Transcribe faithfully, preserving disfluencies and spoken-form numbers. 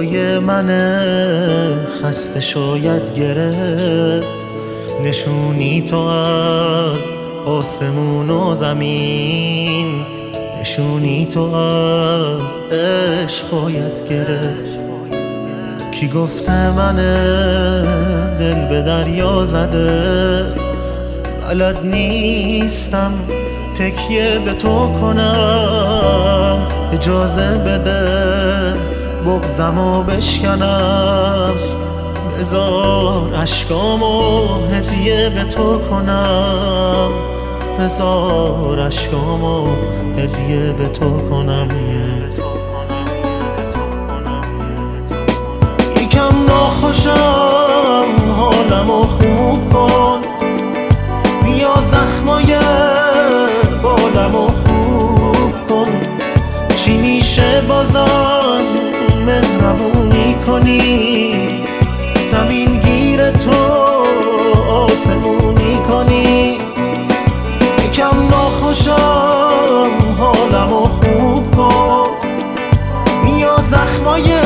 صدای من خسته شاید گرفت، نشونی تو از آسمون و زمین، نشونی تو از عشق باید گرفت. کی گفته من دل به دریا زده، بلد نیستم تکیه به تو کنم، اجازه بده بغضمو بشکنم، بذار اشکامو هدیه به تو کنم، بذار اشکامو هدیه به تو کنم. یکم ناخوشم حالمو خوب کن، بیا زخمای بالمو خوب کن، چی میشه بازم مهربونی کنی، زمین گیر تو آسمونی کنی. یکم ناخوشم حالمو خوب کن، بیا زخمای